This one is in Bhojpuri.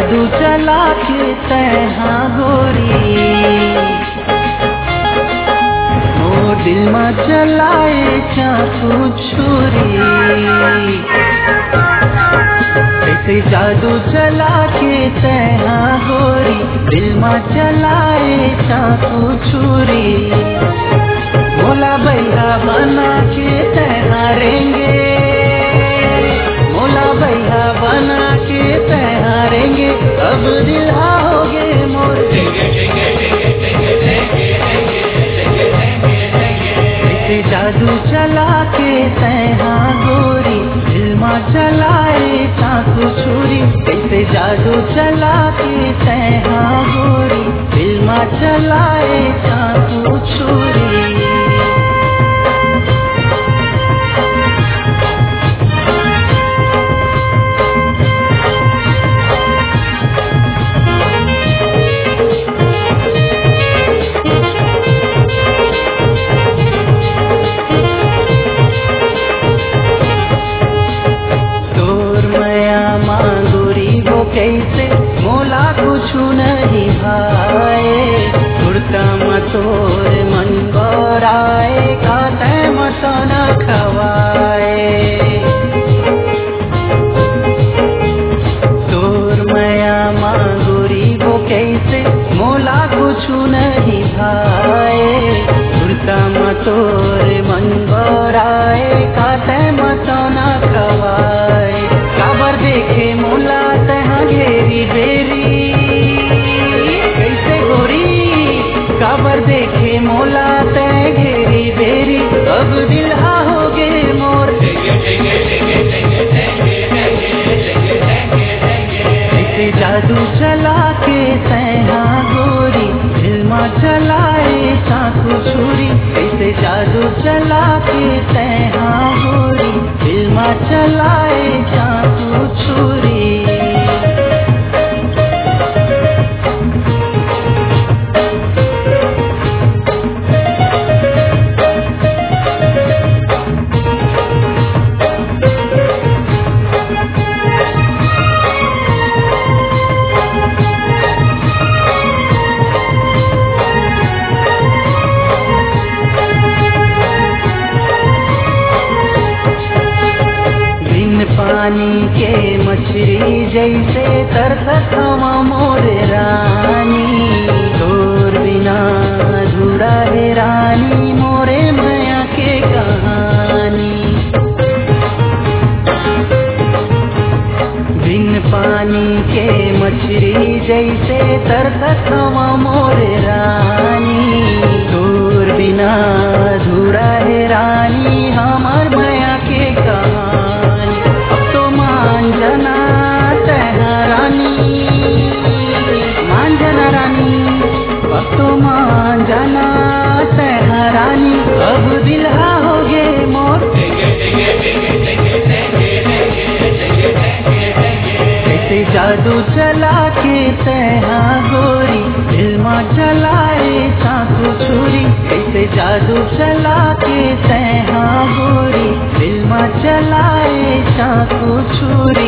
जादू चला के तैहा गोरी मोर दिल में चलाए चाकू छुरी कैसे जादू चला के तैहा गोरी दिल में चलाए चाकू छुरी मोला भैया बना के तैहारेंगे मोला भैया बना के तैहारेंगे अब दिल आओगे मोर ऐसे जादू चला के तैहा गोरी दिल में चलाए चाकू छुरी ऐसे जादू चला के तैहा गोरी दिल में चलाए चाकू छुरी कैसे मोला कुछ नहीं भाए उड़ता मतोर मन गौराए खाते मत न खवाए तोर मया मांगुरी वो कैसे मोला कुछ नहीं भाए उड़ता मतोर मन गौराए खाते मत न खवाए काबर देखे मोला घेरी बेरी कैसे गोरी काबर देखे मोला तय घेरी बेरी अब दिल आओगे मोर ऐसे जादू चला के तैहा गोरी दिल में चलाए चाकू छुरी ऐसे जादू चला के तैहा गोरी दिल में चलाए चाकू छुरी पानी के मछली जैसे तरसत हवा मोर रानी तोर बिना अधूरा है रानी मोरे माया के कहानी बिन पानी के मछली जैसे तरसत हवा मोर रानी तोर बिना अधूरा है रानी हमार माया के कहानी मांजना रानी अब तो मांजना रानी अब दिल आओगे मोर ऐसे जादू चला के तैहा गोरी दिल में चलाए चाकू छुरी ऐसे जादू चला के तैहा गोरी दिल में चलाए चाकू छुरी